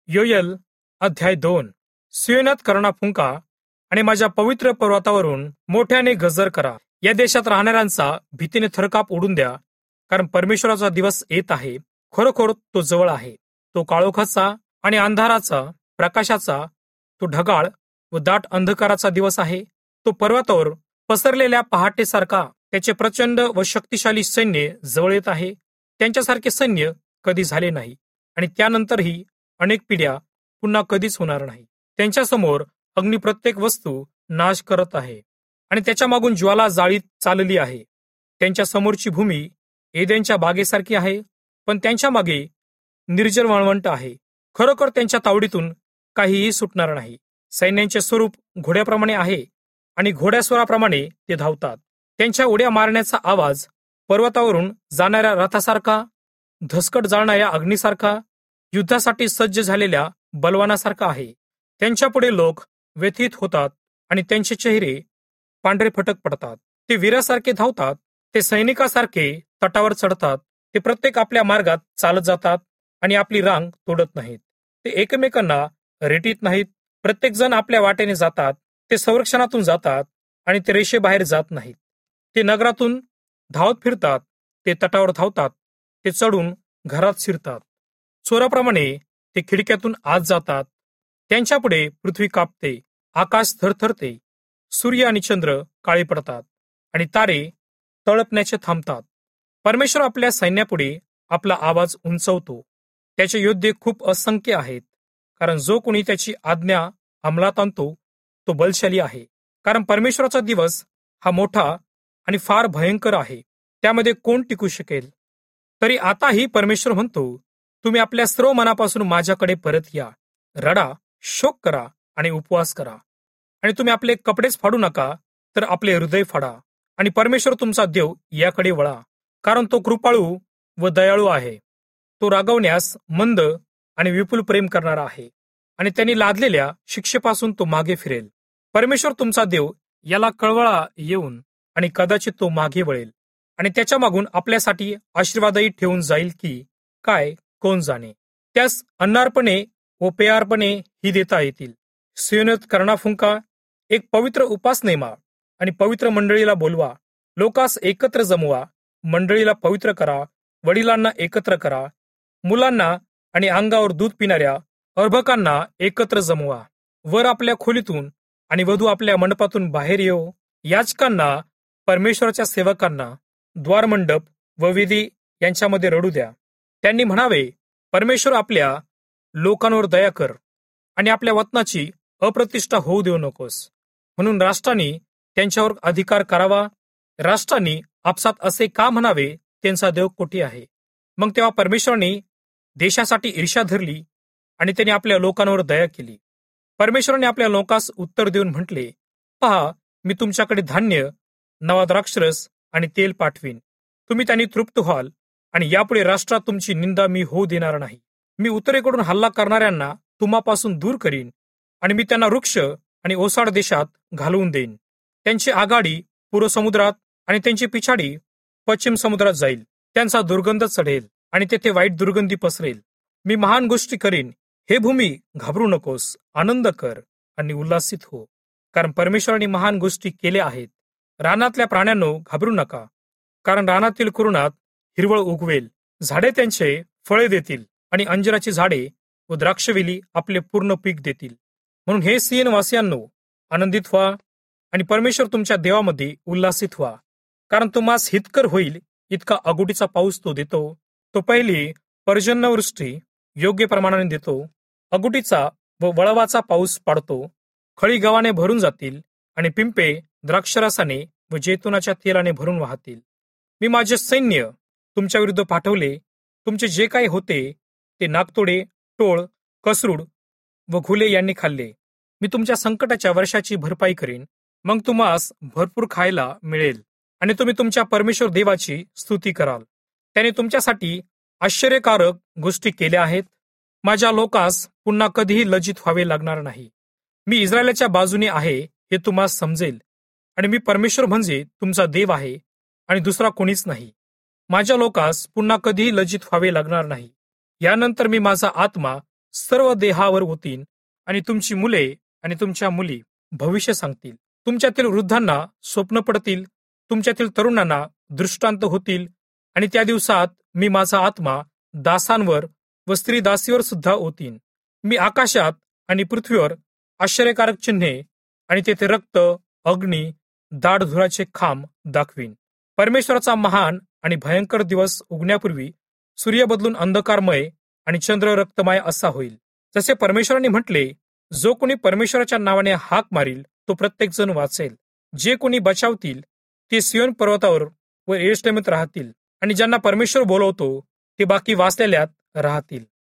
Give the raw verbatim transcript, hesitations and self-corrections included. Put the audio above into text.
योयल अध्याय दोन. सियोनात करणा फुंका आणि माझ्या पवित्र पर्वतावरून मोठ्याने गजर करा. या देशात राहणाऱ्यांचा भीतीने थरकाप उडून द्या, कारण परमेश्वराचा दिवस येत आहे. खरोखर तो जवळ आहे. तो काळोखाचा आणि अंधाराचा, प्रकाशाचा, तो ढगाळ व दाट अंधकाराचा दिवस आहे. तो पर्वतावर पसरलेल्या पहाटेसारखा त्याचे प्रचंड व शक्तिशाली सैन्य जवळ येत आहे. त्यांच्यासारखे सैन्य कधी झाले नाही आणि त्यानंतरही अनेक पिढ्या पुन्हा कधीच होणार नाही. त्यांच्यासमोर अग्नी प्रत्येक वस्तू नाश करत आहे आणि त्याच्या मागून ज्वाला जाळीत चालली आहे. त्यांच्या समोरची भूमी एदेनच्या बागेसारखी आहे, पण त्यांच्या मागे निर्जल वाळवंट आहे. खरोखर त्यांच्या तावडीतून काहीही सुटणार नाही. सैन्यांचे स्वरूप घोड्याप्रमाणे आहे आणि घोड्यास्वराप्रमाणे ते धावतात. त्यांच्या उड्या मारण्याचा आवाज पर्वतावरून जाणाऱ्या रथासारखा, धसकट जाळणाऱ्या अग्नीसारखा, युद्धासाठी सज्ज झालेल्या बलवानासारखा आहे. त्यांच्या पुढे लोक व्यथित होतात आणि त्यांचे चेहरे पांढरे फटक पडतात. ते वीरासारखे धावतात, ते सैनिकासारखे तटावर चढतात. ते प्रत्येक आपल्या मार्गात चालत जातात आणि आपली रांग तोडत नाहीत. ते एकमेकांना रेटीत नाहीत. प्रत्येक जण आपल्या वाटेने जातात. ते संरक्षणातून जातात आणि ते रेषेबाहेर जात नाहीत. ते नगरातून धावत फिरतात. ते तटावर धावतात. ते चढून घरात शिरतात. चोराप्रमाणे ते खिडक्यातून आत जातात. त्यांच्यापुढे पृथ्वी कापते, आकाश थरथरते, सूर्य आणि चंद्र काळे पडतात आणि तारे तळपण्याचे थांबतात. परमेश्वर आपल्या सैन्यापुढे आपला आवाज उंचवतो. त्याचे योद्धे खूप असंख्य आहेत, कारण जो कोणी त्याची आज्ञा अंमलात आणतो तो बलशाली आहे. कारण परमेश्वराचा दिवस हा मोठा आणि फार भयंकर आहे. त्यामध्ये कोण टिकू शकेल? तरी आताही परमेश्वर म्हणतो, तुम्ही आपल्या सर्व मनापासून माझ्याकडे परत या. रडा, शोक करा आणि उपवास करा. आणि तुम्ही आपले कपडेच फाडू नका, तर आपले हृदय फाडा आणि परमेश्वर तुमचा देव याकडे वळा. कारण तो कृपाळू व दयाळू आहे. तो रागवण्यास मंद आणि विपुल प्रेम करणारा आहे आणि त्यांनी लादलेल्या शिक्षेपासून तो मागे फिरेल. परमेश्वर तुमचा देव याला कळवळा येऊन आणि कदाचित तो मागे वळेल आणि त्याच्या मागून आपल्यासाठी आशीर्वादही ठेवून जाईल की काय कोण जाणे. त्यास अन्नार्पणे व पेयार्पणे ही देता येतील. सियोनात करणा फुंका, एक पवित्र उपास नेमा आणि पवित्र मंडळीला बोलवा. लोकांस एकत्र जमवा. मंडळीला पवित्र करा. वडिलांना एकत्र करा. मुलांना आणि अंगावर दूध पिणाऱ्या अर्भकांना एकत्र जमवा. वर आपल्या खोलीतून आणि वधू आपल्या मंडपातून बाहेर येऊ. याचकांना, परमेश्वराच्या सेवकांना द्वारमंडप व वेदी यांच्यामध्ये रडू द्या. त्यांनी म्हणावे, परमेश्वर आपल्या लोकांवर दया कर आणि आपल्या वतनाची अप्रतिष्ठा होऊ देऊ नकोस. म्हणून राष्ट्रांनी त्यांच्यावर अधिकार करावा. राष्ट्रांनी आपसात असे का म्हणावे, त्यांचा देव कोठे आहे? मग तेव्हा परमेश्वराने देशासाठी ईर्ष्या धरली आणि त्यांनी आपल्या लोकांवर दया केली. परमेश्वराने आपल्या लोकांस उत्तर देऊन म्हटले, पहा, मी तुमच्याकडे धान्य, नवा द्राक्षरस आणि तेल पाठवीन. तुम्ही त्यांनी तृप्त व्हाल आणि यापुढे राष्ट्रात तुमची निंदा मी होऊ देणार नाही. मी उत्तरेकडून हल्ला करणाऱ्यांना तुम्हापासून दूर करीन आणि मी त्यांना वृक्ष आणि ओसाड देशात घालवून देईन. त्यांची आघाडी पूर्व समुद्रात आणि त्यांची पिछाडी पश्चिम समुद्रात जाईल. त्यांचा दुर्गंध चढेल आणि तेथे वाईट दुर्गंधी पसरेल. मी महान गोष्टी करीन. हे भूमी, घाबरू नकोस, आनंद कर आणि उल्हासित हो, कारण परमेश्वराने महान गोष्टी केल्या आहेत. रानातल्या प्राण्यांनो, घाबरू नका, कारण रानातील कुरणात हिरवळ उगवेल. झाडे त्यांचे फळे देतील आणि अंजिराची झाडे व द्राक्षवेली आपले पूर्ण पीक देतील. म्हणून हे सियोनवासियांनो, आनंदित व्हा आणि परमेश्वर तुमच्या देवामध्ये उल्हासित व्हा. कारण तुम्हास हितकर होईल इतका अगुटीचा पाऊस तो देतो. तो पहिली पर्जन्यवृष्टी योग्य प्रमाणाने देतो. अगुटीचा व वळवाचा पाऊस पाडतो. खळी गव्हाने भरून जातील आणि पिंपे द्राक्षरसाने व जैतुनाच्या तेलाने भरून वाहतील. मी माझे सैन्य तुमच्या विरुद्ध पाठवले. तुमचे जे काही होते ते नागतोडे, टोळ, कसरूड व घुले यांनी खाल्ले. मी तुमच्या संकटाच्या वर्षाची भरपाई करीन. मग तुम्हास भरपूर खायला मिळेल आणि तुम्ही तुमच्या परमेश्वर देवाची स्तुती कराल. त्याने तुमच्यासाठी आश्चर्यकारक गोष्टी केल्या आहेत. माझ्या लोकास पुन्हा कधीही लज्जित व्हावे लागणार नाही. मी इस्रायलाच्या बाजूने आहे हे तुम्हाला समजेल आणि मी परमेश्वर म्हणजे तुमचा देव आहे आणि दुसरा कोणीच नाही. माझ्या लोकास पुन्हा कधीही लज्जित व्हावे लागणार नाही. यानंतर मी माझा आत्मा सर्व देहावर होतील आणि तुमची मुले आणि तुमच्या मुली भविष्य सांगतील. तुमच्यातील वृद्धांना स्वप्न पडतील, तुमच्यातील तरुणांना दृष्टांत होतील आणि त्या दिवसात मी माझा आत्मा दासांवर व स्त्री दासीवर सुद्धा ओतीन. मी आकाशात आणि पृथ्वीवर आश्चर्यकारक चिन्हे आणि तेथे रक्त, अग्नी, दाट धुराचे खांब दाखवीन. परमेश्वराचा महान आणि भयंकर दिवस उगण्यापूर्वी सूर्य बदलून अंधकारमय आणि चंद्र रक्तमय असा होईल. जसे परमेश्वराने म्हटले, जो कोणी परमेश्वराच्या नावाने हाक मारील तो प्रत्येक जण वाचेल. जे कोणी बचावतील ते सियोन पर्वतावर व यरूशलेमात राहतील आणि ज्यांना परमेश्वर बोलवतो ते बाकी वाचलेल्यात राहतील.